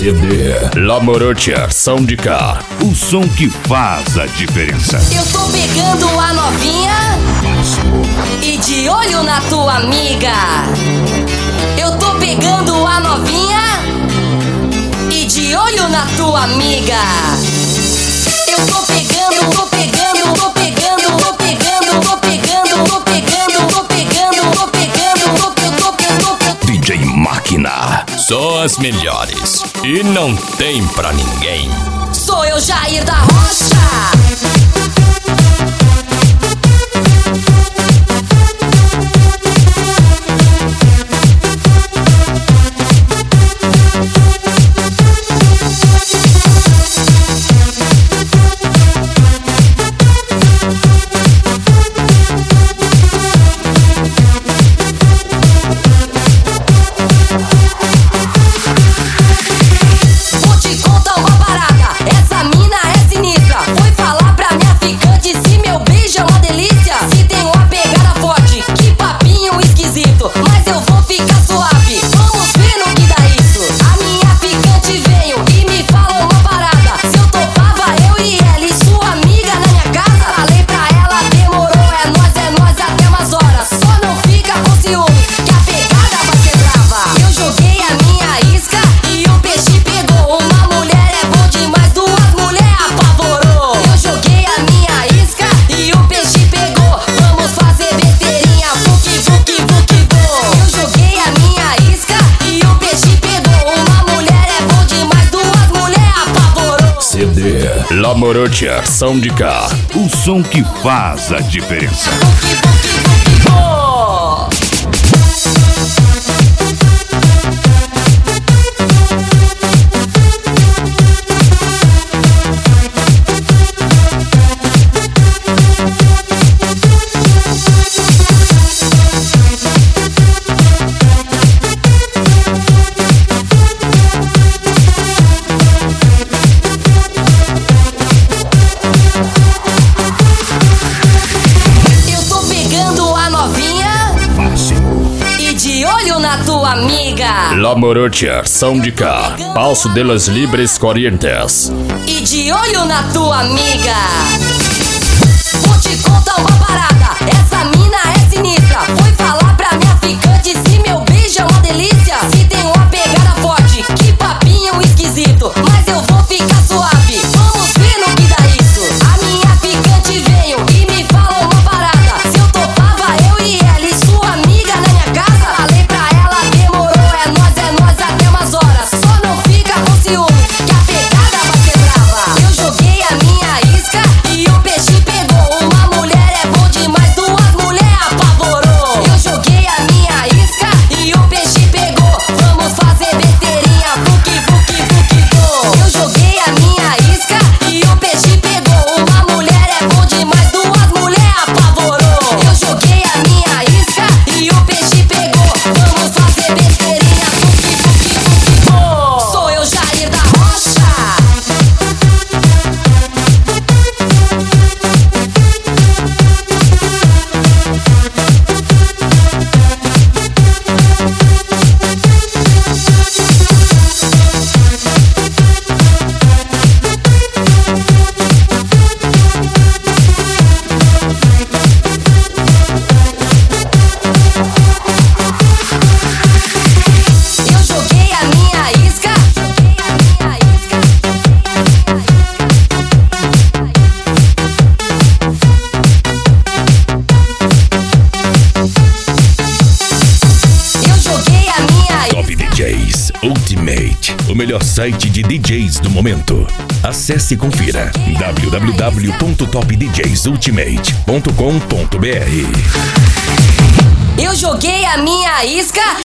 CD Lamorotia Som de Cá, o som que faz a diferença. Eu tô pegando a novinha e de olho na tua amiga. Eu tô pegando a novinha e de olho na tua amiga. Eu tô pegando, tô pegando, tô pegando, tô pegando, tô pegando, tô pegando, tô pegando, tô pegando, tô pegando. DJ Máquina, só as melhores e não tem pra ninguém. Sou eu, Jair da Rocha. CD Lamorotia Som de Cá, o som que faz a diferença. Amiga. Lamorotia Som de Cá, Passo de las Libres Corrientes. E de olho na tua amiga. Vou te contar uma parada, essa mina é sinistra. Foi falar pra minha ficante se meu beijo é uma delícia. Se tem uma pegada forte, que papinho esquisito. Mas eu vou ficar suave, vamos ver no que dá isso. A minha ficante veio e me falou uma parada. Se eu topava eu e ela e sua amiga na minha casa. Falei pra ela, demorou, é nós até umas horas. Só não fica com ciúme, que a pegada vai ser brava. Eu joguei a minha isca e o peixe pegou. Uma mulher é bom demais, duas mulheres apavorou. Eu joguei a minha isca e o peixe pegou. Vamos fazer besteirinha, fuki, fuki, fuki, go. Eu joguei a minha isca e o peixe pegou. Uma mulher é bom demais, duas mulheres apavorou. Eu joguei a minha isca e o peixe pegou. Vamos fazer besteirinha, fuki, fuki, fuki, go. Sou eu, Jair da Rocha. Eu joguei a minha isca. Eu joguei a minha isca. Top DJs Ultimate, o melhor site de DJs do momento. Acesse e confira www.topdjsultimate.com.br. Eu joguei a minha isca